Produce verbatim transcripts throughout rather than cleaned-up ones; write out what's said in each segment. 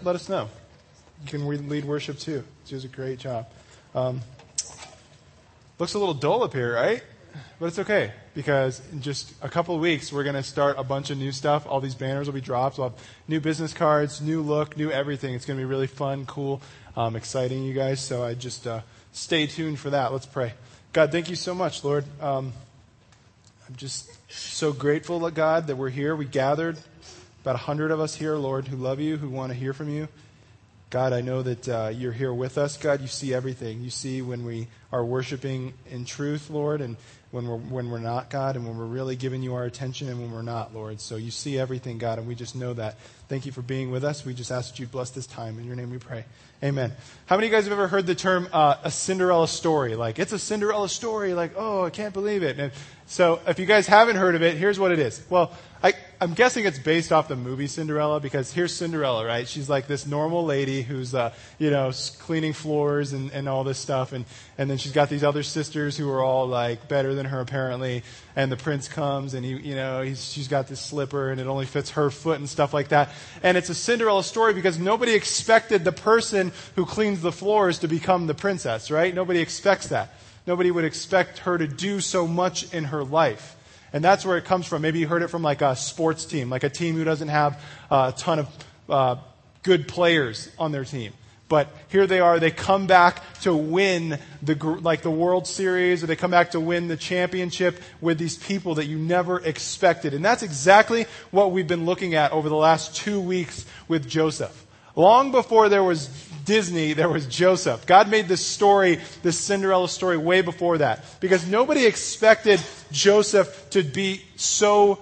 let us know. You can lead worship too. She does a great job. Um, looks a little dull up here, right? But it's okay, because in just a couple of weeks, we're going to start a bunch of new stuff. All these banners will be dropped. We'll have new business cards, new look, new everything. It's going to be really fun, cool, um, exciting, you guys. So I just uh, stay tuned for that. Let's pray. God, thank you so much, Lord. Um, I'm just so grateful, God, that we're here. We gathered, about a hundred of us here, Lord, who love you, who want to hear from you. God, I know that uh, you're here with us. God, you see everything. You see when we are worshiping in truth, Lord, and when we're when we're not, God, and when we're really giving you our attention and when we're not, Lord. So you see everything, God, and we just know that. Thank you for being with us. We just ask that you bless this time. In your name we pray. Amen. How many of you guys have ever heard the term uh, a Cinderella story? Like, it's a Cinderella story. Like, oh, I can't believe it. And so if you guys haven't heard of it, here's what it is. Well, I, I'm guessing it's based off the movie Cinderella, because here's Cinderella, right? She's like this normal lady who's, uh, you know, cleaning floors and, and all this stuff. And, and then she's got these other sisters who are all like better than her apparently. And the prince comes and he, you know, he's, she's got this slipper and it only fits her foot and stuff like that. And it's a Cinderella story because nobody expected the person who cleans the floors to become the princess, right? Nobody expects that. Nobody would expect her to do so much in her life. And that's where it comes from. Maybe you heard it from like a sports team, like a team who doesn't have a ton of uh, good players on their team. But here they are. They come back to win the like the World Series, or they come back to win the championship with these people that you never expected. And that's exactly what we've been looking at over the last two weeks with Joseph. Long before there was Disney, there was Joseph. God made this story, this Cinderella story, way before that. Because nobody expected Joseph to be so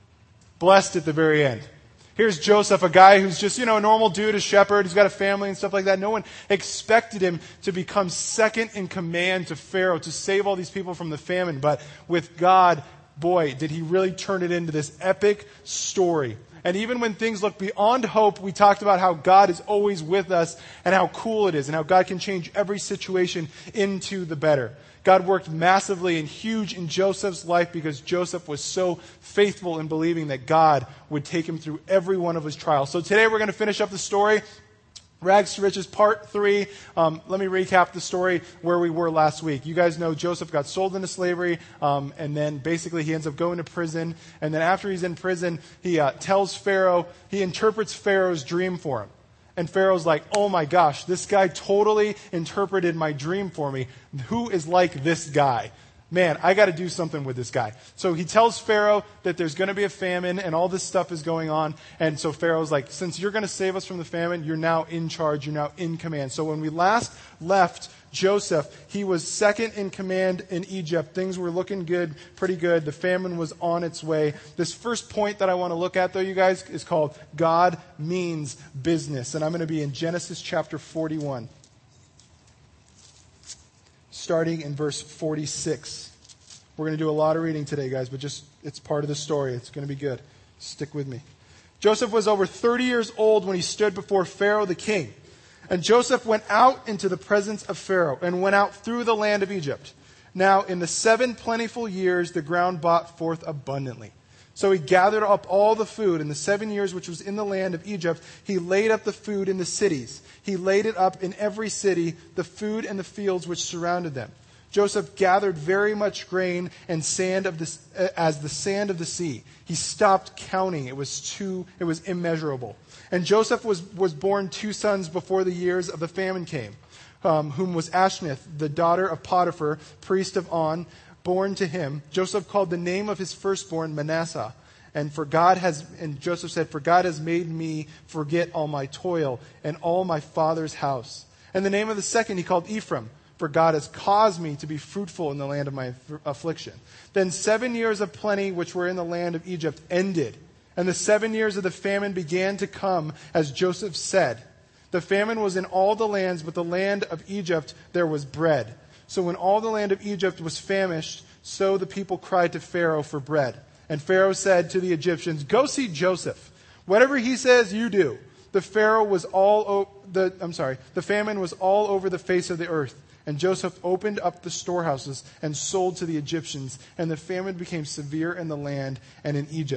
blessed at the very end. Here's Joseph, a guy who's just, you know, a normal dude, a shepherd. He's got a family and stuff like that. No one expected him to become second in command to Pharaoh, to save all these people from the famine. But with God, boy, did he really turn it into this epic story. And even when things look beyond hope, we talked about how God is always with us and how cool it is and how God can change every situation into the better. God worked massively and huge in Joseph's life because Joseph was so faithful in believing that God would take him through every one of his trials. So today we're going to finish up the story. Rags to Riches, part three. Um, let me recap the story where we were last week. You guys know Joseph got sold into slavery, um, and then basically he ends up going to prison. And then after he's in prison, he uh, tells Pharaoh, he interprets Pharaoh's dream for him. And Pharaoh's like, oh my gosh, this guy totally interpreted my dream for me. Who is like this guy? Man, I got to do something with this guy. So he tells Pharaoh that there's going to be a famine and all this stuff is going on. And so Pharaoh's like, since you're going to save us from the famine, you're now in charge. You're now in command. So when we last left Joseph, he was second in command in Egypt. Things were looking good, pretty good. The famine was on its way. This first point that I want to look at, though, you guys, is called God Means Business. And I'm going to be in Genesis chapter forty-one. Starting in verse forty-six. We're going to do a lot of reading today, guys, but just it's part of the story. It's going to be good. Stick with me. Joseph was over thirty years old when he stood before Pharaoh the king. And Joseph went out into the presence of Pharaoh and went out through the land of Egypt. Now, in the seven plentiful years, the ground brought forth abundantly. So he gathered up all the food. In the seven years which was in the land of Egypt, he laid up the food in the cities. He laid it up in every city, the food and the fields which surrounded them. Joseph gathered very much grain and sand of the, as the sand of the sea. He stopped counting. It was too, it was immeasurable. And Joseph was, was born two sons before the years of the famine came, um, whom was Ashnith, the daughter of Potiphar, priest of On, born to him. Joseph called the name of his firstborn Manasseh. And for God has, and Joseph said, for God has made me forget all my toil and all my father's house. And the name of the second he called Ephraim, for God has caused me to be fruitful in the land of my affliction. Then seven years of plenty which were in the land of Egypt ended. And the seven years of the famine began to come, as Joseph said. The famine was in all the lands, but the land of Egypt there was bread. So when all the land of Egypt was famished, so the people cried to Pharaoh for bread. And Pharaoh said to the Egyptians, go see Joseph. Whatever he says, you do. The Pharaoh was all o- the I'm sorry, the famine was all over the face of the earth. And Joseph opened up the storehouses and sold to the Egyptians, and the famine became severe in the land and in Egypt.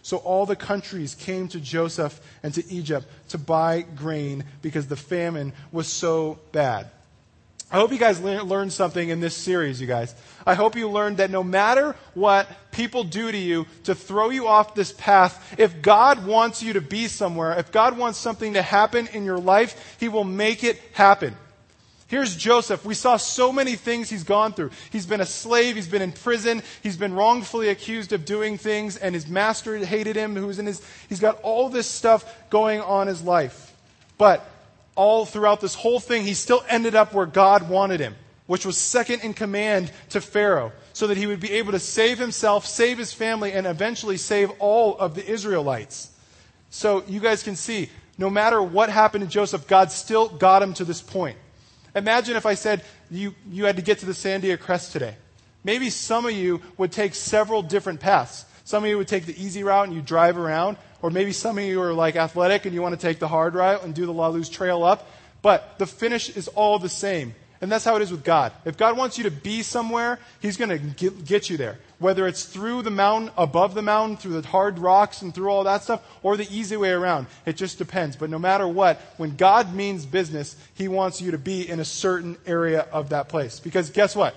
So all the countries came to Joseph and to Egypt to buy grain because the famine was so bad. I hope you guys le- learned something in this series, you guys. I hope you learned that no matter what people do to you to throw you off this path, if God wants you to be somewhere, if God wants something to happen in your life, He will make it happen. Here's Joseph. We saw so many things he's gone through. He's been a slave. He's been in prison. He's been wrongfully accused of doing things, and his master hated him. Who's in his? He's got all this stuff going on in his life. But all throughout this whole thing, he still ended up where God wanted him, which was second in command to Pharaoh, so that he would be able to save himself, save his family, and eventually save all of the Israelites. So you guys can see, no matter what happened to Joseph, God still got him to this point. Imagine if I said you, you had to get to the Sandia Crest today. Maybe some of you would take several different paths. Some of you would take the easy route and you drive around. Or maybe some of you are like athletic and you want to take the hard route and do the La Luz Trail up. But the finish is all the same. And that's how it is with God. If God wants you to be somewhere, He's going to get, get you there. Whether it's through the mountain, above the mountain, through the hard rocks and through all that stuff, or the easy way around. It just depends. But no matter what, when God means business, He wants you to be in a certain area of that place. Because guess what?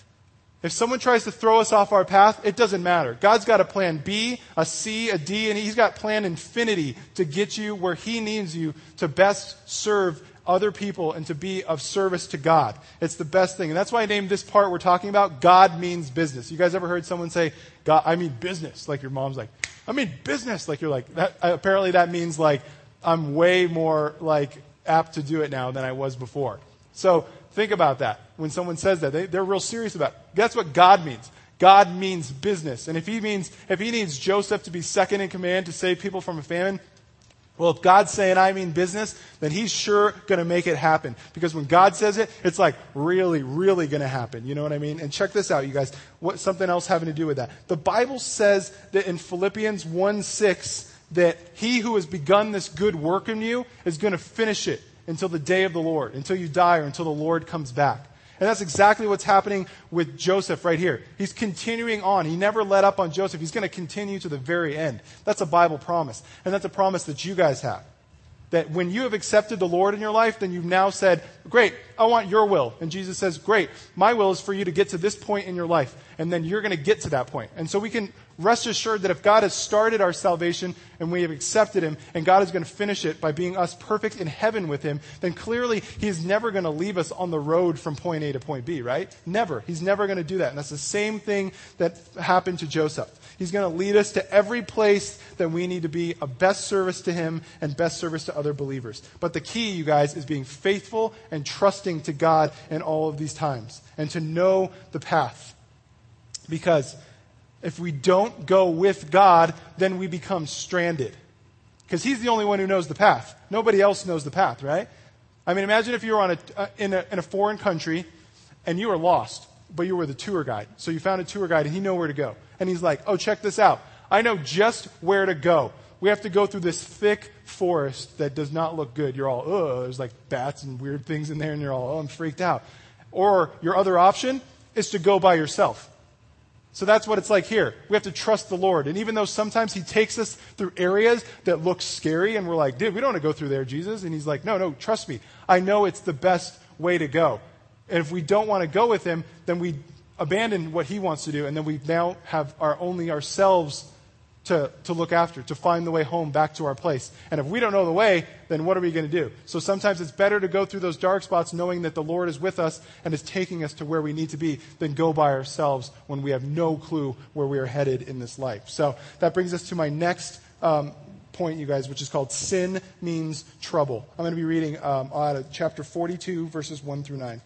If someone tries to throw us off our path, it doesn't matter. God's got a plan B, a C, a D, and He's got plan infinity to get you where He needs you to best serve other people and to be of service to God. It's the best thing. And that's why I named this part we're talking about, God means business. You guys ever heard someone say, God, I mean business? Like your mom's like, I mean business. Like you're like, that, apparently that means like, I'm way more like apt to do it now than I was before. So think about that. When someone says that, they, they're real serious about it. That's what God means. God means business. And if he means, if he needs Joseph to be second in command to save people from a famine, well, if God's saying I mean business, then He's sure going to make it happen. Because when God says it, it's like really, really going to happen. You know what I mean? And check this out, you guys. What, something else having to do with that. The Bible says that in Philippians one six that He who has begun this good work in you is going to finish it until the day of the Lord, until you die or until the Lord comes back. And that's exactly what's happening with Joseph right here. He's continuing on. He never let up on Joseph. He's going to continue to the very end. That's a Bible promise. And that's a promise that you guys have. That when you have accepted the Lord in your life, then you've now said, great, I want your will. And Jesus says, great, my will is for you to get to this point in your life. And then you're going to get to that point. And so we can rest assured that if God has started our salvation and we have accepted Him, and God is going to finish it by being us perfect in heaven with Him, then clearly He is never going to leave us on the road from point A to point B, right? Never. He's never going to do that. And that's the same thing that happened to Joseph. He's going to lead us to every place that we need to be of best service to Him and best service to other believers. But the key, you guys, is being faithful and trusting to God in all of these times and to know the path. Because if we don't go with God, then we become stranded. Because He's the only one who knows the path. Nobody else knows the path, right? I mean, imagine if you were on a, uh, in, a, in a foreign country and you were lost, but you were the tour guide. So you found a tour guide and he knew where to go. And he's like, oh, check this out. I know just where to go. We have to go through this thick forest that does not look good. You're all, oh, there's like bats and weird things in there, and you're all, oh, I'm freaked out. Or your other option is to go by yourself. So that's what it's like here. We have to trust the Lord. And even though sometimes He takes us through areas that look scary and we're like, dude, we don't want to go through there, Jesus. And He's like, no, no, trust me. I know it's the best way to go. And if we don't want to go with Him, then we abandon what He wants to do. And then we now have our only ourselves to, to look after, to find the way home back to our place. And if we don't know the way, then what are we going to do? So sometimes it's better to go through those dark spots knowing that the Lord is with us and is taking us to where we need to be than go by ourselves when we have no clue where we are headed in this life. So that brings us to my next um, point, you guys, which is called Sin Means Trouble. I'm going to be reading um, out of chapter forty-two, verses one through nine.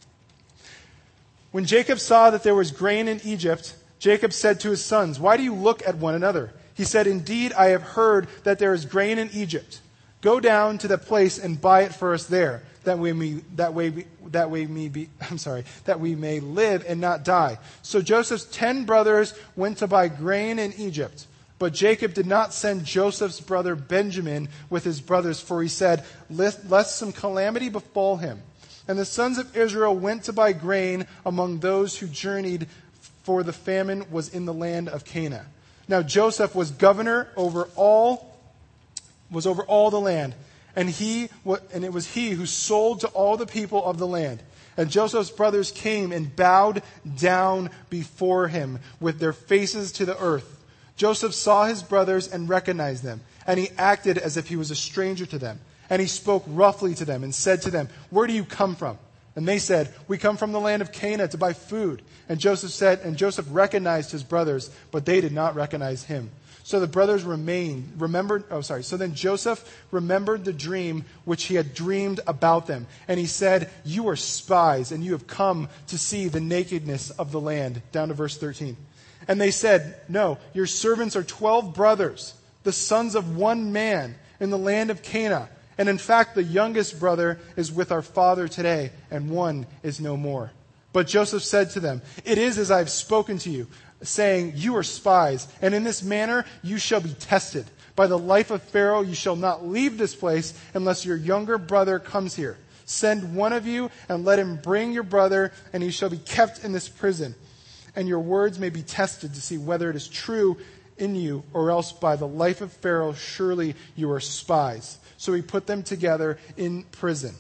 When Jacob saw that there was grain in Egypt, Jacob said to his sons, why do you look at one another? He said, indeed, I have heard that there is grain in Egypt. Go down to that place and buy it for us there, that we may, that way, we, that way me be, I'm sorry, that we may live and not die. So Joseph's ten brothers went to buy grain in Egypt. But Jacob did not send Joseph's brother Benjamin with his brothers, for he said, lest, lest some calamity befall him. And the sons of Israel went to buy grain among those who journeyed, for the famine was in the land of Canaan. Now Joseph was governor over all, was over all the land. And he, and it was he who sold to all the people of the land. And Joseph's brothers came and bowed down before him with their faces to the earth. Joseph saw his brothers and recognized them, and he acted as if he was a stranger to them. And he spoke roughly to them and said to them, "Where do you come from?" And they said, "We come from the land of Canaan to buy food." And Joseph said, and Joseph recognized his brothers, but they did not recognize him. So the brothers remained, remembered, oh sorry, so then Joseph remembered the dream which he had dreamed about them. And he said, "You are spies, and you have come to see the nakedness of the land." Down to verse thirteen. And they said, "No, your servants are twelve brothers, the sons of one man in the land of Canaan. And in fact, the youngest brother is with our father today, and one is no more." But Joseph said to them, "It is as I have spoken to you, saying, you are spies, and in this manner you shall be tested. By the life of Pharaoh you shall not leave this place unless your younger brother comes here. Send one of you and let him bring your brother, and he shall be kept in this prison. And your words may be tested to see whether it is true in you, or else by the life of Pharaoh surely you are spies." So he put them together in prison.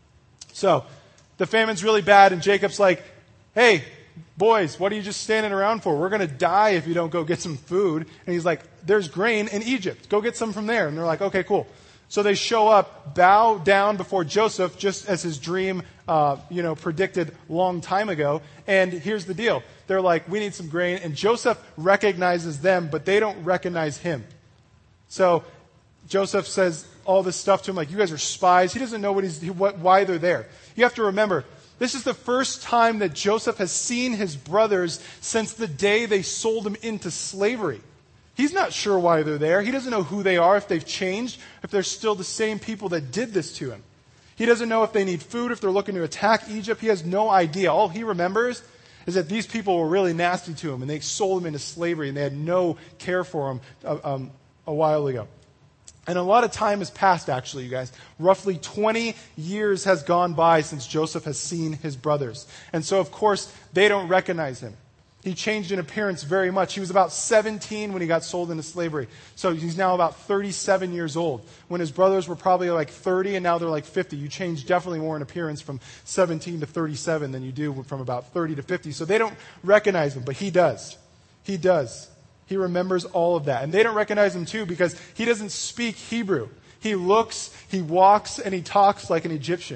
So the famine's really bad, and Jacob's like, "Hey, boys, what are you just standing around for? We're going to die if you don't go get some food." And he's like, "There's grain in Egypt. Go get some from there." And they're like, "Okay, cool." So they show up, bow down before Joseph, just as his dream, uh, you know, predicted long time ago. And here's the deal. They're like, "We need some grain." And Joseph recognizes them, but they don't recognize him. So Joseph says all this stuff to him, like, "You guys are spies." He doesn't know what he's, what, why they're there. You have to remember, this is the first time that Joseph has seen his brothers since the day they sold him into slavery. He's not sure why they're there. He doesn't know who they are, if they've changed, if they're still the same people that did this to him. He doesn't know if they need food, if they're looking to attack Egypt. He has no idea. All he remembers is that these people were really nasty to him, and they sold him into slavery, and they had no care for him uh, um, a while ago. And a lot of time has passed, actually, you guys. Roughly twenty years has gone by since Joseph has seen his brothers. And so, of course, they don't recognize him. He changed in appearance very much. He was about seventeen when he got sold into slavery. So he's now about thirty-seven years old. When his brothers were probably like thirty and now they're like fifty. You change definitely more in appearance from seventeen to thirty-seven than you do from about thirty to fifty. So they don't recognize him, but he does. He does. He remembers all of that. And they don't recognize him too because he doesn't speak Hebrew. He looks, he walks, and he talks like an Egyptian.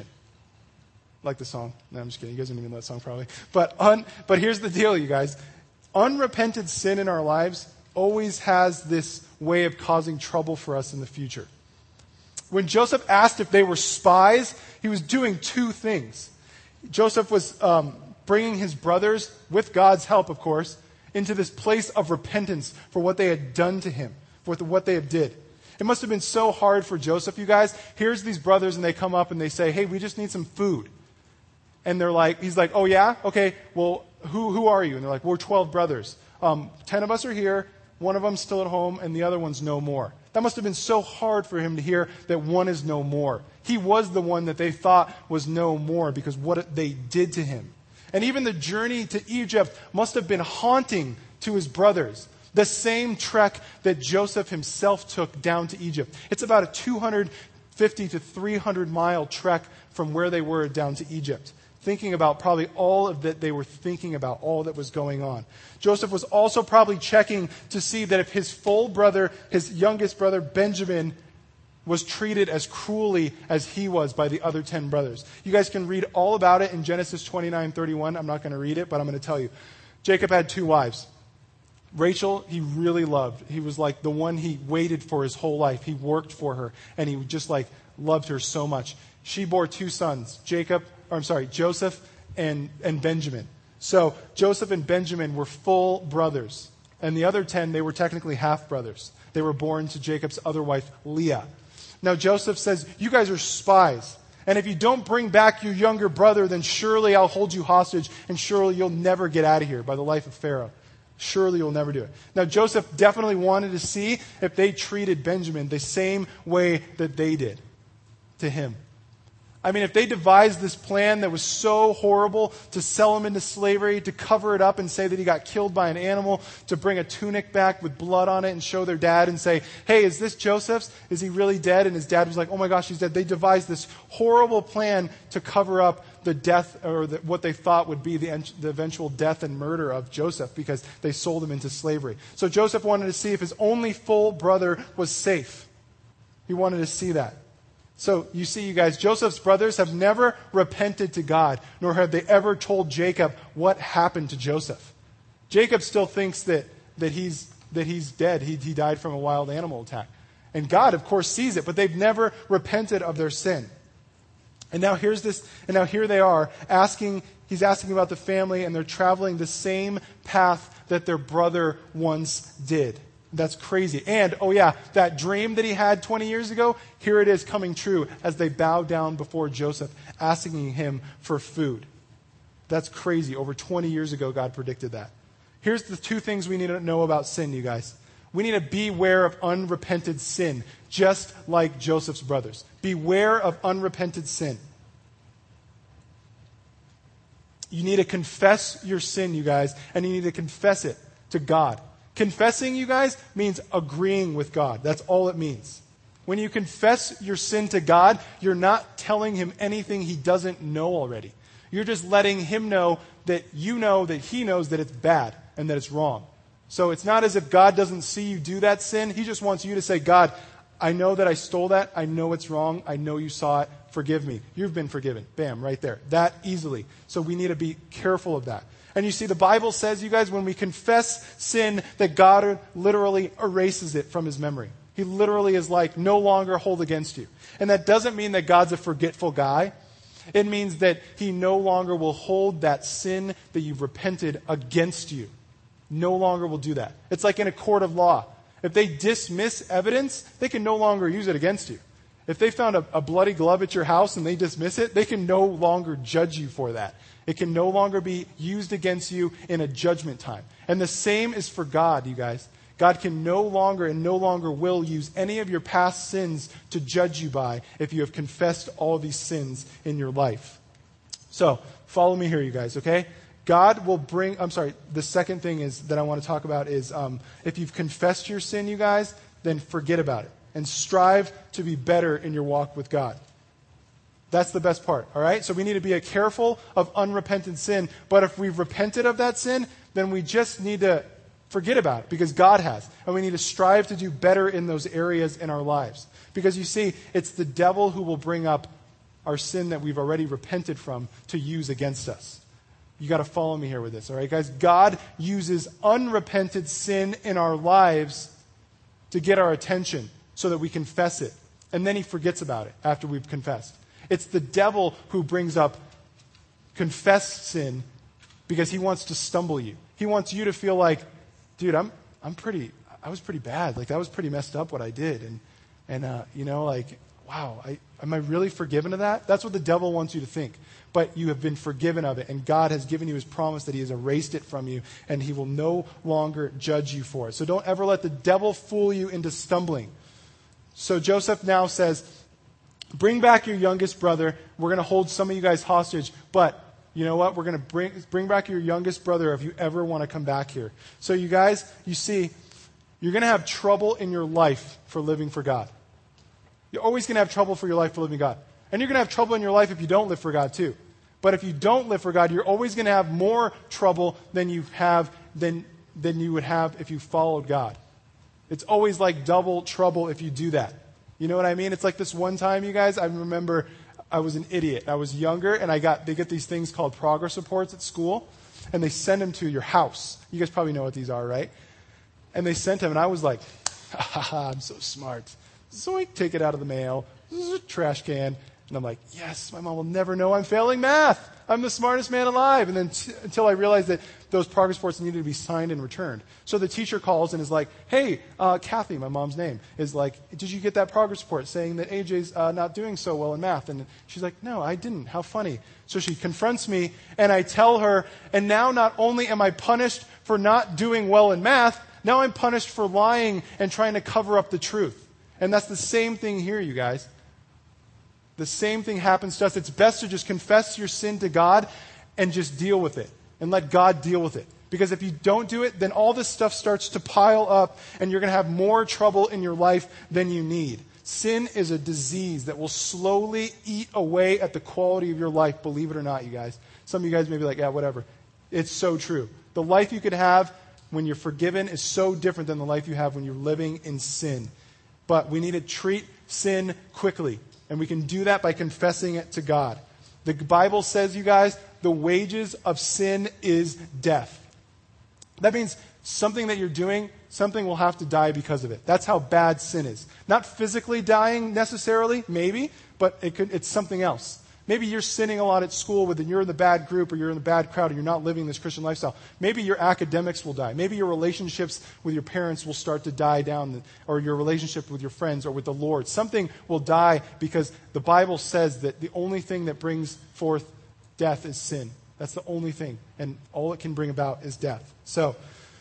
Like the song. No, I'm just kidding. You guys don't even know that song probably. But un, but here's the deal, you guys. Unrepented sin in our lives always has this way of causing trouble for us in the future. When Joseph asked if they were spies, he was doing two things. Joseph was um, bringing his brothers, with God's help, of course, into this place of repentance for what they had done to him, for what they had did. It must have been so hard for Joseph, you guys. Here's these brothers, and they come up and they say, "Hey, we just need some food." And they're like, he's like, "Oh yeah? Okay, well, who who are you?" And they're like, "We're twelve brothers. Um, ten of us are here, one of them's still at home, and the other one's no more." That must have been so hard for him to hear that one is no more. He was the one that they thought was no more because what they did to him. And even the journey to Egypt must have been haunting to his brothers. The same trek that Joseph himself took down to Egypt. It's about a two hundred fifty to three hundred mile trek from where they were down to Egypt. Thinking about probably all of that they were thinking about, all that was going on. Joseph was also probably checking to see that if his full brother, his youngest brother Benjamin, was treated as cruelly as he was by the other ten brothers. You guys can read all about it in Genesis twenty-nine thirty-one. I'm not going to read it, but I'm going to tell you. Jacob had two wives. Rachel, he really loved. He was like the one he waited for his whole life. He worked for her, and he just like loved her so much. She bore two sons, Jacob, or I'm sorry, Joseph and, and Benjamin. So Joseph and Benjamin were full brothers. And the other ten, they were technically half brothers. They were born to Jacob's other wife, Leah. Now Joseph says, "You guys are spies. And if you don't bring back your younger brother, then surely I'll hold you hostage, and surely you'll never get out of here by the life of Pharaoh. Surely you'll never do it." Now Joseph definitely wanted to see if they treated Benjamin the same way that they did to him. I mean, if they devised this plan that was so horrible to sell him into slavery, to cover it up and say that he got killed by an animal, to bring a tunic back with blood on it and show their dad and say, hey, is this Joseph's? Is he really dead? And his dad was like, oh my gosh, he's dead. They devised this horrible plan to cover up the death, or the, what they thought would be the, the eventual death and murder of Joseph, because they sold him into slavery. So Joseph wanted to see if his only full brother was safe. He wanted to see that. So you see, you guys, Joseph's brothers have never repented to God, nor have they ever told Jacob what happened to Joseph. Jacob still thinks that, that, he's, that he's dead. He, he died from a wild animal attack. And God, of course, sees it, but they've never repented of their sin. And now here's this, and now here they are asking, he's asking about the family, and they're traveling the same path that their brother once did. That's crazy. And, oh yeah, that dream that he had twenty years ago, here it is coming true as they bow down before Joseph, asking him for food. That's crazy. Over twenty years ago, God predicted that. Here's the two things we need to know about sin, you guys. We need to beware of unrepented sin, just like Joseph's brothers. Beware of unrepented sin. You need to confess your sin, you guys, and you need to confess it to God. Confessing, you guys, means agreeing with God. That's all it means. When you confess your sin to God, you're not telling him anything he doesn't know already. You're just letting him know that you know that he knows that it's bad and that it's wrong. So it's not as if God doesn't see you do that sin. He just wants you to say, God, I know that I stole that. I know it's wrong. I know you saw it. Forgive me. You've been forgiven. Bam, right there. That easily. So we need to be careful of that. And you see, the Bible says, you guys, when we confess sin, that God literally erases it from his memory. He literally is like, no longer hold against you. And that doesn't mean that God's a forgetful guy. It means that he no longer will hold that sin that you've repented against you. No longer will do that. It's like in a court of law. If they dismiss evidence, they can no longer use it against you. If they found a, a bloody glove at your house and they dismiss it, they can no longer judge you for that. It can no longer be used against you in a judgment time. And the same is for God, you guys. God can no longer and no longer will use any of your past sins to judge you by if you have confessed all these sins in your life. So, follow me here, you guys, okay? God will bring, I'm sorry, the second thing is that I want to talk about is um, if you've confessed your sin, you guys, then forget about it and strive to be better in your walk with God. That's the best part, all right? So we need to be careful of unrepentant sin, but if we've repented of that sin, then we just need to forget about it because God has. And we need to strive to do better in those areas in our lives. Because you see, it's the devil who will bring up our sin that we've already repented from to use against us. You got to follow me here with this, all right, guys? God uses unrepented sin in our lives to get our attention so that we confess it. And then he forgets about it after we've confessed. It's the devil who brings up confessed sin because he wants to stumble you. He wants you to feel like, dude, I'm I'm pretty, I was pretty bad. Like, that was pretty messed up what I did. And, and uh, you know, like, wow, I, am I really forgiven of that? That's what the devil wants you to think. But you have been forgiven of it, and God has given you his promise that he has erased it from you, and he will no longer judge you for it. So don't ever let the devil fool you into stumbling. So Joseph now says, bring back your youngest brother. We're going to hold some of you guys hostage, but you know what? We're going to bring bring back your youngest brother if you ever want to come back here. So you guys, you see, you're going to have trouble in your life for living for God. You're always going to have trouble for your life for living God. And you're going to have trouble in your life if you don't live for God too. But if you don't live for God, you're always going to have more trouble than you have than than you would have if you followed God. It's always like double trouble if you do that. You know what I mean? It's like this one time, you guys, I remember I was an idiot. I was younger, and I got they get these things called progress reports at school, and they send them to your house. You guys probably know what these are, right? And they sent them, and I was like, ha ha ha, I'm so smart. Zoink, take it out of the mail. Trash can. And I'm like, yes, my mom will never know I'm failing math. I'm the smartest man alive. And then t- until I realized that those progress reports needed to be signed and returned. So the teacher calls and is like, hey, uh, Kathy, my mom's name, is like, did you get that progress report saying that A J's uh, not doing so well in math? And she's like, no, I didn't. How funny. So she confronts me, and I tell her, and now not only am I punished for not doing well in math, now I'm punished for lying and trying to cover up the truth. And that's the same thing here, you guys. The same thing happens to us. It's best to just confess your sin to God and just deal with it and let God deal with it. Because if you don't do it, then all this stuff starts to pile up and you're going to have more trouble in your life than you need. Sin is a disease that will slowly eat away at the quality of your life, believe it or not, you guys. Some of you guys may be like, yeah, whatever. It's so true. The life you could have when you're forgiven is so different than the life you have when you're living in sin. But we need to treat sin quickly. And we can do that by confessing it to God. The Bible says, you guys, the wages of sin is death. That means something that you're doing, something will have to die because of it. That's how bad sin is. Not physically dying necessarily, maybe, but it could, it's something else. Maybe you're sinning a lot at school with, and you're in the bad group or you're in the bad crowd or you're not living this Christian lifestyle. Maybe your academics will die. Maybe your relationships with your parents will start to die down, or your relationship with your friends or with the Lord. Something will die because the Bible says that the only thing that brings forth death is sin. That's the only thing. And all it can bring about is death. So,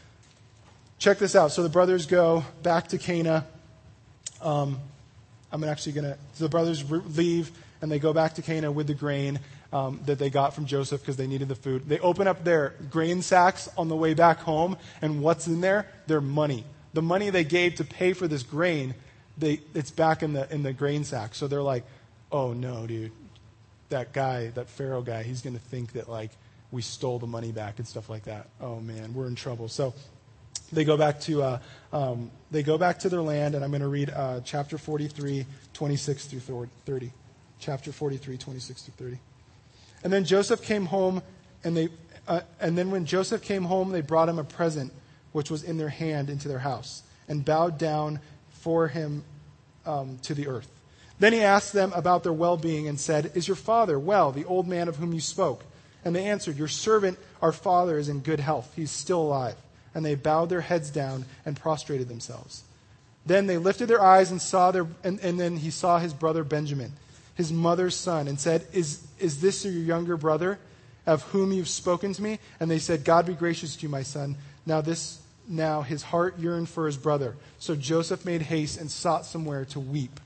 check this out. So the brothers go back to Cana. Um, I'm actually going to... So the brothers re- leave, and they go back to Cana with the grain um, that they got from Joseph because they needed the food. They open up their grain sacks on the way back home, and what's in there? Their money. The money they gave to pay for this grain, they it's back in the in the grain sack. So they're like, oh no, dude. That guy, that Pharaoh guy, he's going to think that like we stole the money back and stuff like that. Oh man, we're in trouble. So they go back to uh, um, they go back to their land, and I'm going to read uh, chapter forty-three, twenty-six through thirty. Chapter forty-three, twenty-six through thirty. And then Joseph came home, and they uh, and then when Joseph came home, they brought him a present which was in their hand into their house, and bowed down for him um, to the earth. Then he asked them about their well-being and said, "Is your father well, the old man of whom you spoke?" And they answered, "Your servant, our father, is in good health. He's still alive." And they bowed their heads down and prostrated themselves. Then they lifted their eyes and saw their, and, and then he saw his brother Benjamin, his mother's son, and said, Is is this your younger brother, of whom you've spoken to me? And they said, "God be gracious to you, my son." Now this, now his heart yearned for his brother. So Joseph made haste and sought somewhere to weep.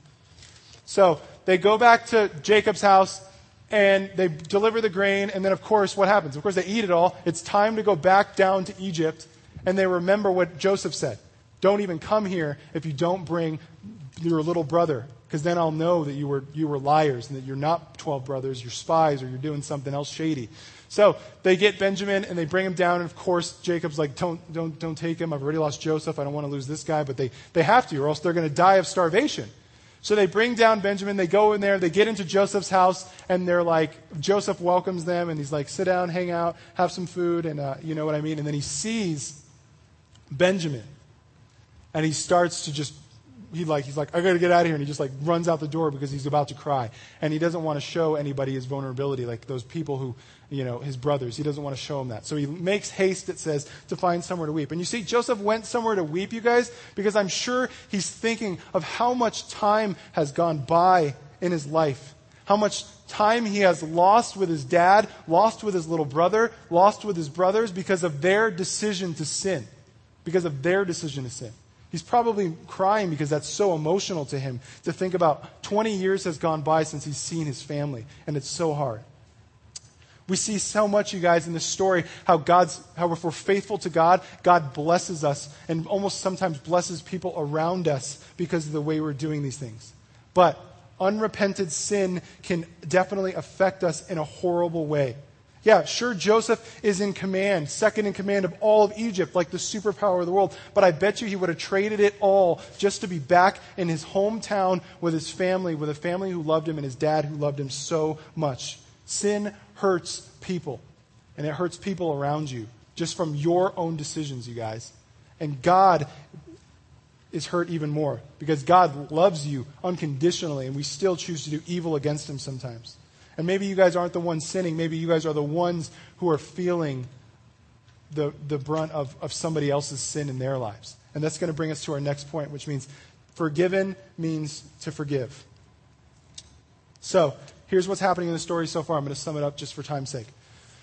So they go back to Jacob's house, and they deliver the grain, and then of course, what happens? Of course, they eat it all. It's time to go back down to Egypt, and they remember what Joseph said. Don't even come here if you don't bring your little brother, because then I'll know that you were you were liars and that you're not twelve brothers, you're spies, or you're doing something else shady. So they get Benjamin and they bring him down, and of course Jacob's like, don't don't don't take him. I've already lost Joseph. I don't want to lose this guy, but they they have to, or else they're going to die of starvation. So they bring down Benjamin, they go in there, they get into Joseph's house, and they're like, Joseph welcomes them, and he's like, sit down, hang out, have some food, and uh, you know what I mean? And then he sees Benjamin, and he starts to just, he like, he's like, I got to get out of here, and he just like runs out the door because he's about to cry. And he doesn't want to show anybody his vulnerability, like those people who, you know, his brothers. He doesn't want to show them that. So he makes haste, it says, to find somewhere to weep. And you see, Joseph went somewhere to weep, you guys, because I'm sure he's thinking of how much time has gone by in his life. How much time he has lost with his dad, lost with his little brother, lost with his brothers because of their decision to sin. Because of their decision to sin. He's probably crying because that's so emotional to him to think about twenty years has gone by since he's seen his family, and it's so hard. We see so much, you guys, in this story, how God's, how if we're faithful to God, God blesses us and almost sometimes blesses people around us because of the way we're doing these things. But unrepented sin can definitely affect us in a horrible way. Yeah, sure, Joseph is in command, second in command of all of Egypt, like the superpower of the world. But I bet you he would have traded it all just to be back in his hometown with his family, with a family who loved him and his dad who loved him so much. Sin hurts people, and it hurts people around you just from your own decisions, you guys. And God is hurt even more because God loves you unconditionally, and we still choose to do evil against him sometimes. And maybe you guys aren't the ones sinning. Maybe you guys are the ones who are feeling the, the brunt of, of somebody else's sin in their lives. And that's going to bring us to our next point, which means forgiven means to forgive. So, here's what's happening in the story so far. I'm going to sum it up just for time's sake.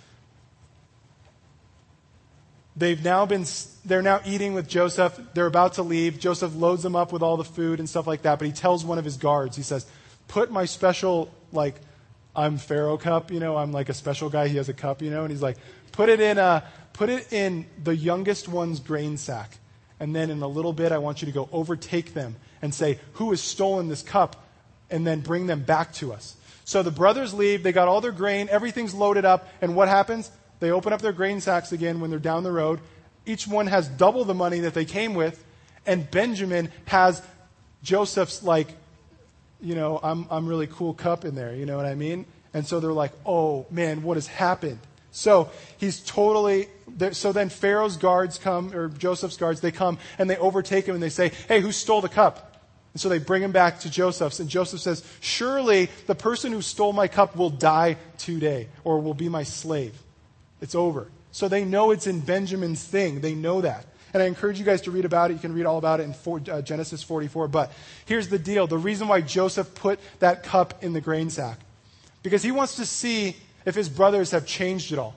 They've now been, they're now eating with Joseph. They're about to leave. Joseph loads them up with all the food and stuff like that. But he tells one of his guards, he says, put my special, like, I'm Pharaoh cup, you know, I'm like a special guy, he has a cup, you know, and he's like, put it in a, put it in the youngest one's grain sack. And then in a little bit, I want you to go overtake them and say, who has stolen this cup? And then bring them back to us. So the brothers leave, they got all their grain, everything's loaded up, and what happens? They open up their grain sacks again when they're down the road. Each one has double the money that they came with, and Benjamin has Joseph's, like, you know, I'm I'm really cool cup in there, you know what I mean? And so they're like, oh man, what has happened? So he's totally, so then Pharaoh's guards come, or Joseph's guards, they come and they overtake him and they say, hey, who stole the cup? And so they bring him back to Joseph's, and Joseph says, surely the person who stole my cup will die today, or will be my slave. It's over. So they know it's in Benjamin's thing. They know that. And I encourage you guys to read about it. You can read all about it in four, uh, Genesis forty-four. But here's the deal. The reason why Joseph put that cup in the grain sack. Because he wants to see if his brothers have changed at all.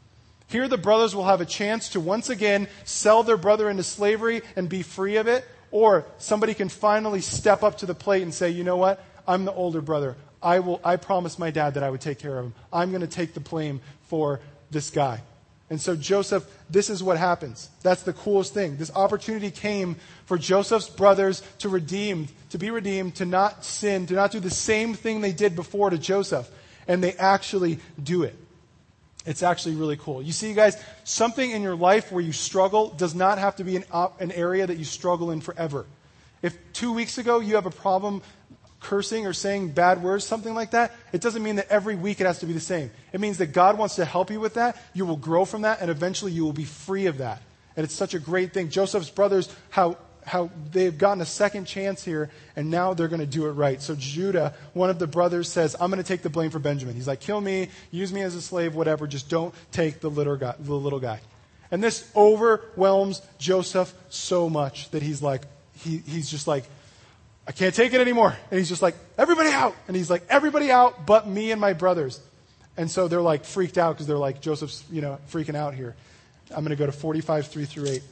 Here the brothers will have a chance to once again sell their brother into slavery and be free of it. Or somebody can finally step up to the plate and say, you know what? I'm the older brother. I will. I promised my dad that I would take care of him. I'm going to take the blame for this guy. And so Joseph, this is what happens. That's the coolest thing. This opportunity came for Joseph's brothers to redeem, to be redeemed, to not sin, to not do the same thing they did before to Joseph. And they actually do it. It's actually really cool. You see, guys, something in your life where you struggle does not have to be an, op- an area that you struggle in forever. If two weeks ago you have a problem cursing or saying bad words, something like that, it doesn't mean that every week it has to be the same. It means that God wants to help you with that. You will grow from that, and eventually you will be free of that. And it's such a great thing. Joseph's brothers, how how they've gotten a second chance here, and now they're going to do it right. So Judah, one of the brothers, says, I'm going to take the blame for Benjamin. He's like, kill me, use me as a slave, whatever, just don't take the little guy. The little guy. And this overwhelms Joseph so much that he's like, he, he's just like, I can't take it anymore. And he's just like, everybody out. And he's like, everybody out but me and my brothers. And so they're like freaked out because they're like, Joseph's, you know, freaking out here. I'm going to go to forty-five, three through eight.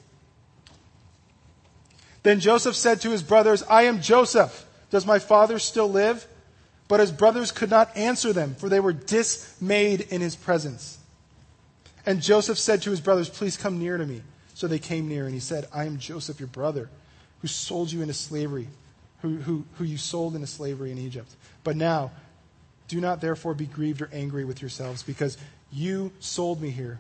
Then Joseph said to his brothers, I am Joseph. Does my father still live? But his brothers could not answer them, for they were dismayed in his presence. And Joseph said to his brothers, please come near to me. So they came near, and he said, I am Joseph, your brother, who sold you into slavery. Who, who, who you sold into slavery in Egypt. But now, do not therefore be grieved or angry with yourselves, because you sold me here.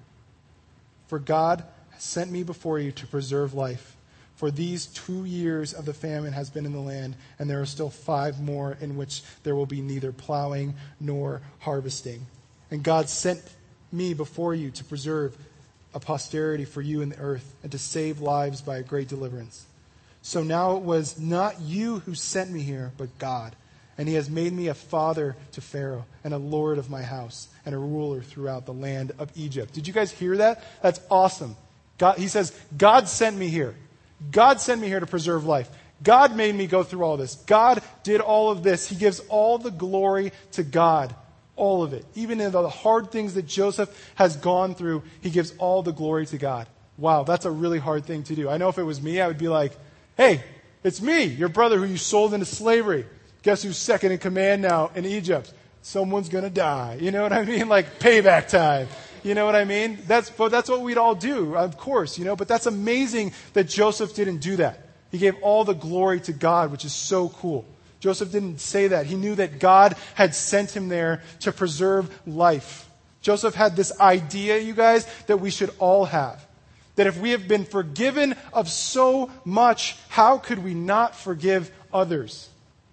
For God has sent me before you to preserve life. For these two years of the famine has been in the land, and there are still five more in which there will be neither plowing nor harvesting. And God sent me before you to preserve a posterity for you in the earth, and to save lives by a great deliverance. So now it was not you who sent me here, but God. And he has made me a father to Pharaoh, and a lord of my house, and a ruler throughout the land of Egypt. Did you guys hear that? That's awesome. God, he says, God sent me here. God sent me here to preserve life. God made me go through all this. God did all of this. He gives all the glory to God. All of it. Even in the hard things that Joseph has gone through, he gives all the glory to God. Wow, that's a really hard thing to do. I know if it was me, I would be like, hey, it's me, your brother who you sold into slavery. Guess who's second in command now in Egypt? Someone's going to die. You know what I mean? Like payback time. You know what I mean? That's, but that's what we'd all do, of course, you know. But that's amazing that Joseph didn't do that. He gave all the glory to God, which is so cool. Joseph didn't say that. He knew that God had sent him there to preserve life. Joseph had this idea, you guys, that we should all have. That if we have been forgiven of so much, how could we not forgive others?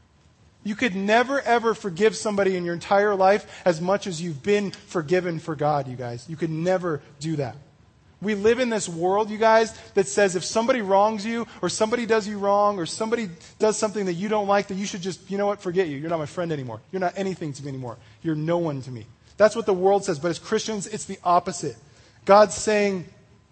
You could never, ever forgive somebody in your entire life as much as you've been forgiven for God, you guys. You could never do that. We live in this world, you guys, that says if somebody wrongs you, or somebody does you wrong, or somebody does something that you don't like, that you should just, you know what, forget you. You're not my friend anymore. You're not anything to me anymore. You're no one to me. That's what the world says. But as Christians, it's the opposite. God's saying,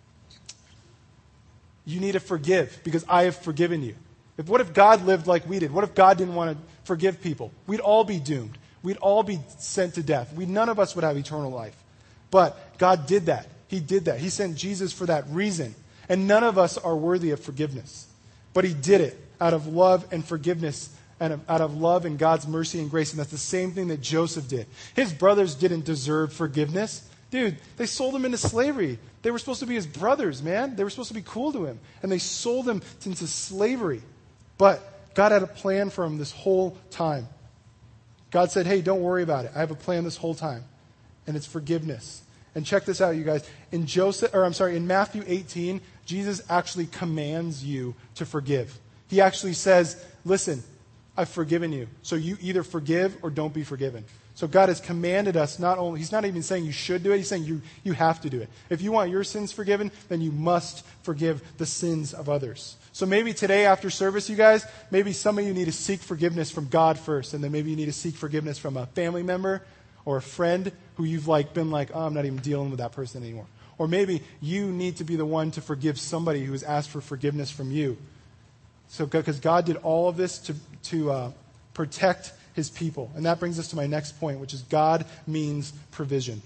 you need to forgive because I have forgiven you. If, what if God lived like we did? What if God didn't want to forgive people? We'd all be doomed. We'd all be sent to death. We, none of us would have eternal life. But God did that. He did that. He sent Jesus for that reason. And none of us are worthy of forgiveness. But he did it out of love and forgiveness and out of love and God's mercy and grace. And that's the same thing that Joseph did. His brothers didn't deserve forgiveness. Dude, they sold him into slavery. They were supposed to be his brothers, man. They were supposed to be cool to him. And they sold him into slavery. But God had a plan for him this whole time. God said, hey, don't worry about it. I have a plan this whole time. And it's forgiveness. And check this out, you guys. In Joseph, or I'm sorry, in Matthew eighteen, Jesus actually commands you to forgive. He actually says, listen, I've forgiven you. So you either forgive or don't be forgiven. So God has commanded us not only, he's not even saying you should do it, he's saying you, you have to do it. If you want your sins forgiven, then you must forgive the sins of others. So maybe today after service, you guys, maybe some of you need to seek forgiveness from God first, and then maybe you need to seek forgiveness from a family member or a friend who you've like been like, oh, I'm not even dealing with that person anymore. Or maybe you need to be the one to forgive somebody who has asked for forgiveness from you. So because God did all of this to, to uh, protect his people. And that brings us to my next point, which is God means provision.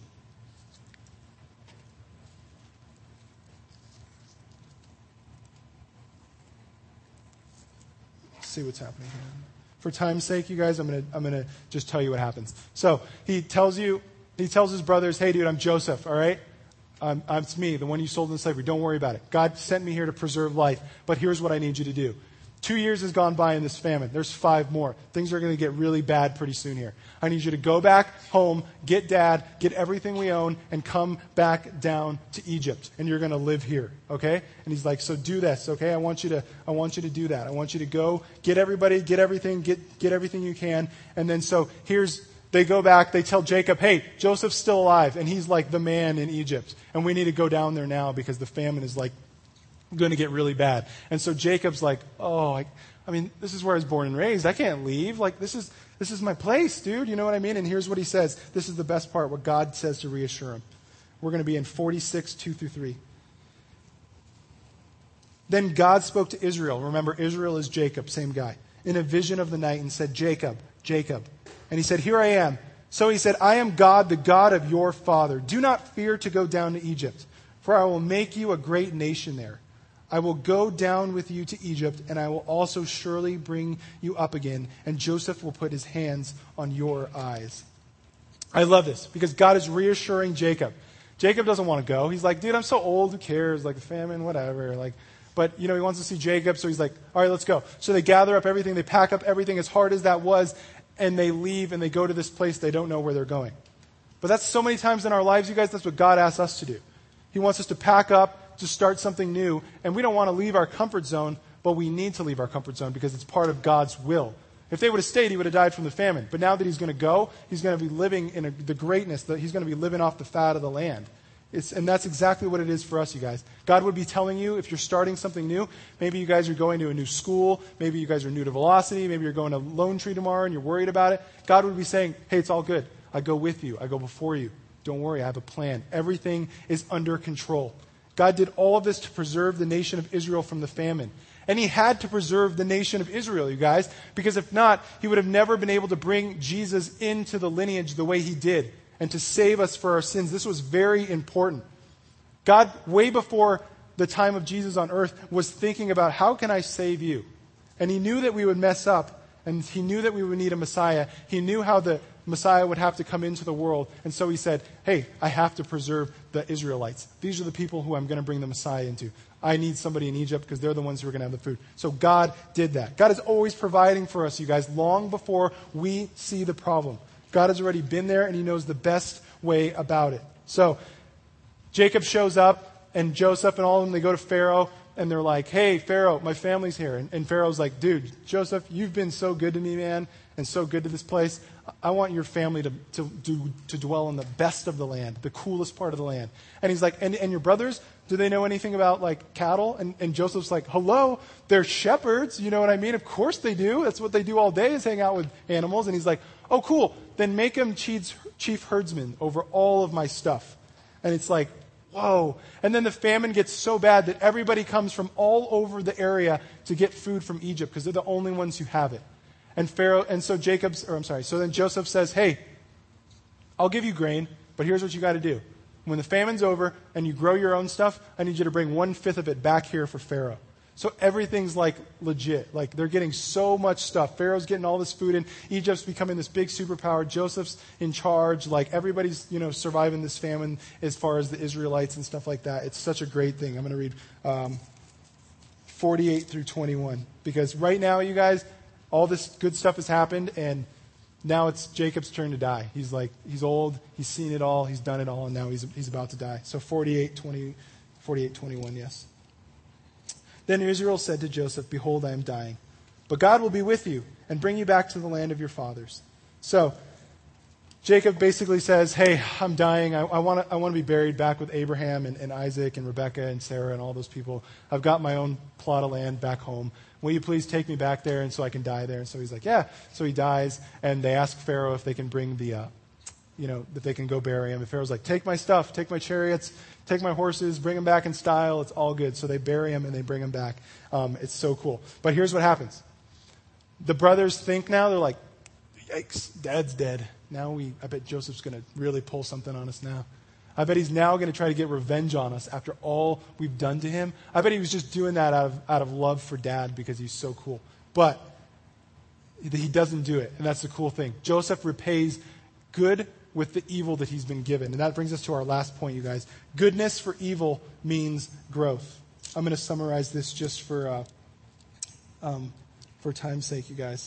Let's see what's happening here. For time's sake, you guys, I'm gonna I'm gonna just tell you what happens. So he tells you, he tells his brothers, hey dude, I'm Joseph, all right? Um, it's me, the one you sold into slavery. Don't worry about it. God sent me here to preserve life, but here's what I need you to do. Two years has gone by in this famine. There's five more. Things are going to get really bad pretty soon here. I need you to go back home, get dad, get everything we own, and come back down to Egypt. And you're going to live here, okay? And he's like, so do this, okay? I want you to, I want you to do that. I want you to go get everybody, get everything, get, get everything you can. And then so here's, they go back, they tell Jacob, hey, Joseph's still alive, and he's like the man in Egypt. And we need to go down there now because the famine is like going to get really bad. And so Jacob's like, oh, I, I mean, this is where I was born and raised. I can't leave. Like, this is this is my place, dude. You know what I mean? And here's what he says. This is the best part, what God says to reassure him. We're going to be in forty-six, two through three. Then God spoke to Israel. Remember, Israel is Jacob, same guy, in a vision of the night and said, Jacob, Jacob. And he said, here I am. So he said, I am God, the God of your father. Do not fear to go down to Egypt, for I will make you a great nation there. I will go down with you to Egypt, and I will also surely bring you up again, and Joseph will put his hands on your eyes. I love this, because God is reassuring Jacob. Jacob doesn't want to go. He's like, dude, I'm so old, who cares? Like, the famine, whatever. Like, but, you know, he wants to see Jacob, so he's like, all right, let's go. So they gather up everything, they pack up everything as hard as that was, and they leave, and they go to this place they don't know where they're going. But that's so many times in our lives, you guys, that's what God asks us to do. He wants us to pack up, to start something new, and we don't want to leave our comfort zone, but we need to leave our comfort zone because it's part of God's will. If they would have stayed, he would have died from the famine. But now that he's going to go, he's going to be living in a, the greatness, that he's going to be living off the fat of the land. It's, and that's exactly what it is for us, you guys. God would be telling you, if you're starting something new, maybe you guys are going to a new school, maybe you guys are new to Velocity, maybe you're going to Lone Tree tomorrow and you're worried about it. God would be saying, hey, it's all good. I go with you. I go before you. Don't worry, I have a plan. Everything is under control. God did all of this to preserve the nation of Israel from the famine. And he had to preserve the nation of Israel, you guys, because if not, he would have never been able to bring Jesus into the lineage the way he did and to save us for our sins. This was very important. God, way before the time of Jesus on earth, was thinking about, how can I save you? And he knew that we would mess up, and he knew that we would need a Messiah. He knew how the Messiah would have to come into the world. And so he said, hey, I have to preserve the Israelites. These are the people who I'm going to bring the Messiah into. I need somebody in Egypt because they're the ones who are going to have the food. So God did that. God is always providing for us, you guys, long before we see the problem. God has already been there, and he knows the best way about it. So Jacob shows up, and Joseph and all of them, they go to Pharaoh, and they're like, hey, Pharaoh, my family's here. And, and Pharaoh's like, dude, Joseph, you've been so good to me, man, and so good to this place. I want your family to, to, to, to dwell in the best of the land, the coolest part of the land. And he's like, and, and your brothers, do they know anything about like cattle? And, and Joseph's like, hello, they're shepherds. You know what I mean? Of course they do. That's what they do all day, is hang out with animals. And he's like, oh, cool. Then make him chief, chief herdsman over all of my stuff. And it's like, whoa. And then the famine gets so bad that everybody comes from all over the area to get food from Egypt because they're the only ones who have it. And Pharaoh, and so Jacob's, or I'm sorry, so then Joseph says, hey, I'll give you grain, but here's what you got to do. When the famine's over and you grow your own stuff, I need you to bring one fifth of it back here for Pharaoh. So everything's like legit. Like they're getting so much stuff. Pharaoh's getting all this food in. Egypt's becoming this big superpower. Joseph's in charge. Like everybody's, you know, surviving this famine as far as the Israelites and stuff like that. It's such a great thing. I'm going to read um, forty-eight through twenty-one. Because right now, you guys, all this good stuff has happened, and now it's Jacob's turn to die. He's like, he's old, he's seen it all, he's done it all, and now he's he's about to die. So forty-eight, twenty, forty-eight, twenty-one, yes. Then Israel said to Joseph, "Behold, I am dying. But God will be with you and bring you back to the land of your fathers." So Jacob basically says, hey, I'm dying. I, I want to I want to be buried back with Abraham and, and Isaac and Rebekah and Sarah and all those people. I've got my own plot of land back home. Will you please take me back there and so I can die there? And so he's like, yeah. So he dies, and they ask Pharaoh if they can bring the, uh, you know, if they can go bury him. And Pharaoh's like, take my stuff, take my chariots, take my horses, bring him back in style. It's all good. So they bury him and they bring him back. Um, it's so cool. But here's what happens. The brothers think now, they're like, yikes, Dad's dead. Now we, I bet Joseph's going to really pull something on us now. I bet he's now going to try to get revenge on us after all we've done to him. I bet he was just doing that out of, out of love for Dad because he's so cool. But he doesn't do it. And that's the cool thing. Joseph repays good with the evil that he's been given. And that brings us to our last point, you guys. Goodness for evil means growth. I'm going to summarize this just for uh, um, for time's sake, you guys.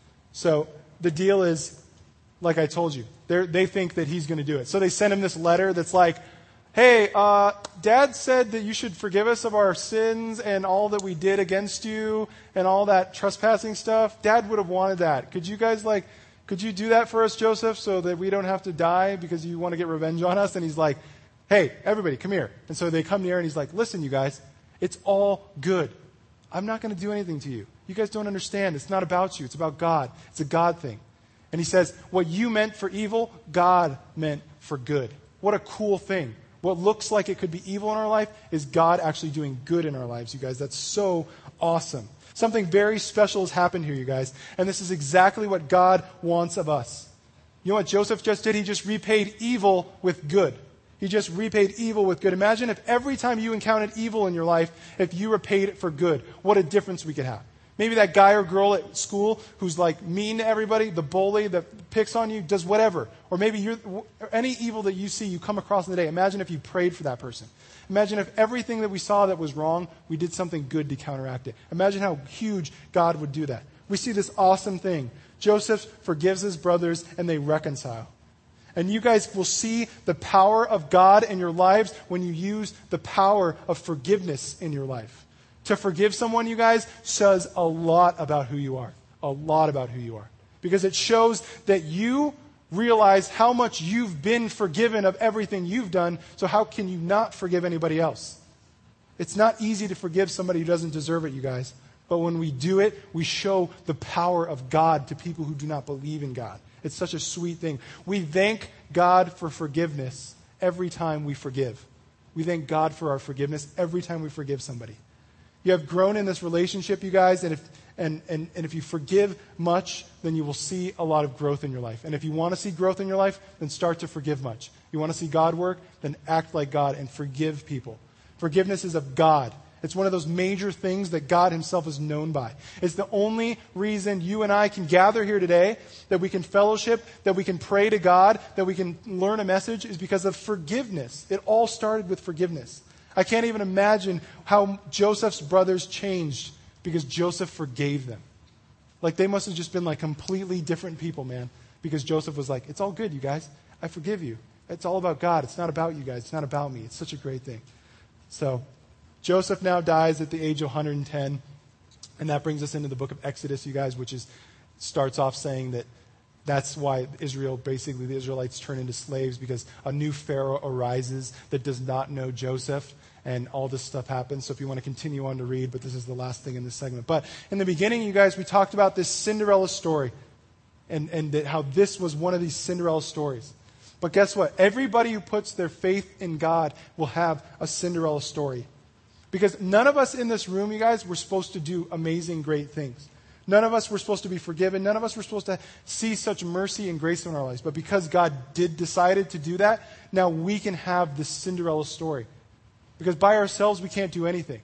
So the deal is, like I told you, They're, they think that he's going to do it. So they send him this letter that's like, hey, uh, Dad said that you should forgive us of our sins and all that we did against you and all that trespassing stuff. Dad would have wanted that. Could you guys like... Could you do that for us, Joseph, so that we don't have to die because you want to get revenge on us? And he's like, hey, everybody, come here. And so they come near, and he's like, listen, you guys, it's all good. I'm not going to do anything to you. You guys don't understand. It's not about you. It's about God. It's a God thing. And he says, what you meant for evil, God meant for good. What a cool thing. What looks like it could be evil in our life is God actually doing good in our lives, you guys. That's so awesome. Something very special has happened here, you guys. And this is exactly what God wants of us. You know what Joseph just did? He just repaid evil with good. He just repaid evil with good. Imagine if every time you encountered evil in your life, if you repaid it for good, what a difference we could have. Maybe that guy or girl at school who's like mean to everybody, the bully that picks on you, does whatever. Or maybe you're, any evil that you see, you come across in the day. Imagine if you prayed for that person. Imagine if everything that we saw that was wrong, we did something good to counteract it. Imagine how huge God would do that. We see this awesome thing. Joseph forgives his brothers and they reconcile. And you guys will see the power of God in your lives when you use the power of forgiveness in your life. To forgive someone, you guys, says a lot about who you are. A lot about who you are. Because it shows that you realize how much you've been forgiven of everything you've done, so how can you not forgive anybody else? It's not easy to forgive somebody who doesn't deserve it, you guys. But when we do it, we show the power of God to people who do not believe in God. It's such a sweet thing. We thank God for forgiveness every time we forgive. We thank God for our forgiveness every time we forgive somebody. You have grown in this relationship, you guys, and if and, and, and if you forgive much, then you will see a lot of growth in your life. And if you want to see growth in your life, then start to forgive much. You want to see God work, then act like God and forgive people. Forgiveness is of God. It's one of those major things that God himself is known by. It's the only reason you and I can gather here today, that we can fellowship, that we can pray to God, that we can learn a message, is because of forgiveness. It all started with forgiveness. I can't even imagine how Joseph's brothers changed because Joseph forgave them. Like they must have just been like completely different people, man. Because Joseph was like, it's all good, you guys. I forgive you. It's all about God. It's not about you guys. It's not about me. It's such a great thing. So Joseph now dies at the age of one hundred ten. And that brings us into the book of Exodus, you guys, which is starts off saying that that's why Israel, basically the Israelites turn into slaves, because a new Pharaoh arises that does not know Joseph, and all this stuff happens. So if you want to continue on to read, but this is the last thing in this segment. But in the beginning, you guys, we talked about this Cinderella story, and, and that how this was one of these Cinderella stories. But guess what? Everybody who puts their faith in God will have a Cinderella story. Because none of us in this room, you guys, were supposed to do amazing, great things. None of us were supposed to be forgiven. None of us were supposed to see such mercy and grace in our lives. But because God did decided to do that, now we can have this Cinderella story. Because by ourselves, we can't do anything.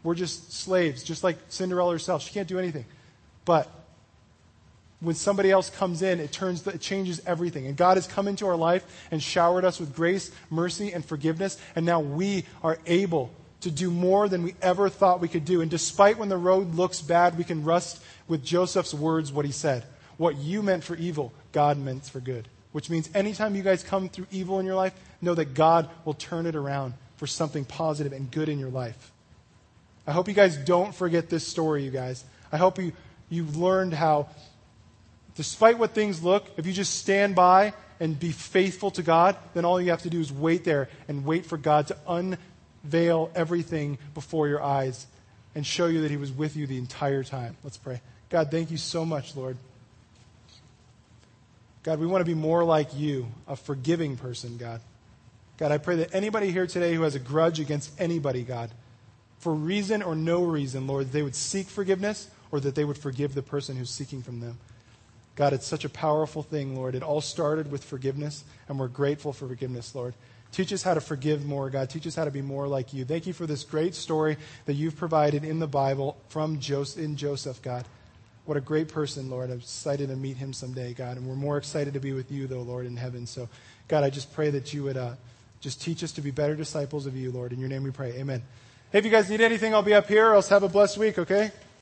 We're just slaves, just like Cinderella herself. She can't do anything. But when somebody else comes in, it turns, the, it changes everything. And God has come into our life and showered us with grace, mercy, and forgiveness. And now we are able to do more than we ever thought we could do. And despite when the road looks bad, we can rest with Joseph's words, what he said. What you meant for evil, God meant for good. Which means anytime you guys come through evil in your life, know that God will turn it around for something positive and good in your life. I hope you guys don't forget this story, you guys. I hope you, you've learned how, despite what things look, if you just stand by and be faithful to God, then all you have to do is wait there and wait for God to unveil everything before your eyes and show you that he was with you the entire time. Let's pray. God, thank you so much, Lord. God, we want to be more like you, a forgiving person, God. God, I pray that anybody here today who has a grudge against anybody, God, for reason or no reason, Lord, they would seek forgiveness or that they would forgive the person who's seeking from them. God, it's such a powerful thing, Lord. It all started with forgiveness, and we're grateful for forgiveness, Lord. Teach us how to forgive more, God. Teach us how to be more like you. Thank you for this great story that you've provided in the Bible from Joseph, in Joseph, God. What a great person, Lord. I'm excited to meet him someday, God. And we're more excited to be with you, though, Lord, in heaven. So, God, I just pray that you would uh, just teach us to be better disciples of you, Lord. In your name we pray. Amen. Hey, if you guys need anything, I'll be up here, or else have a blessed week, okay?